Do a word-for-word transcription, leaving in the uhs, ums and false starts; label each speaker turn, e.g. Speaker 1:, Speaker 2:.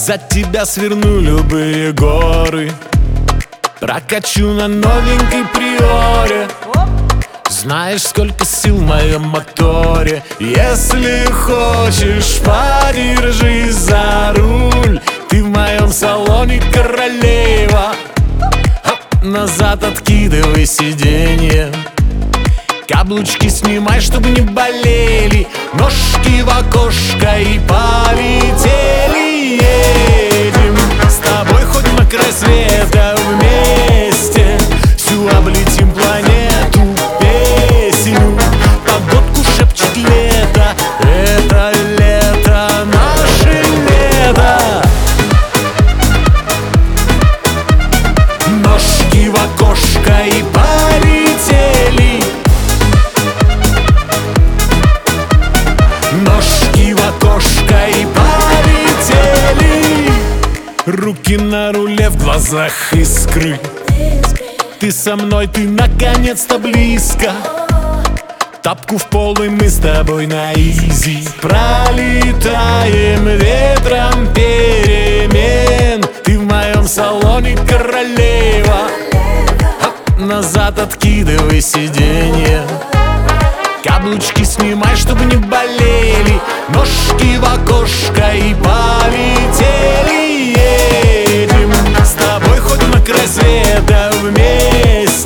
Speaker 1: За тебя сверну любые горы, прокачу на новенькой приоре. Знаешь, сколько сил в моем моторе. Если хочешь, подержись за руль. Ты в моем салоне королева. Хоп, назад откидывай сиденье. Каблучки снимай, чтобы не болели. Ножки в окошко и полетели. Едем с тобой хоть на край света вместе. Всю облетим планету песню. Погодку шепчет лето. Это лето, наше лето. Ножки в окошко и полетели. Ножки в окошко и полетели. Руки на руле, в глазах искры. Ты со мной, ты наконец-то близко. Тапку в пол, и мы с тобой на изи. Пролетаем ветром перемен. Ты в моем салоне королева. Хоп, назад откидывай сиденье. Каблучки снимай, чтобы не болели. Ножки в окошко и полетели. Едем с тобой хоть на край света вместе.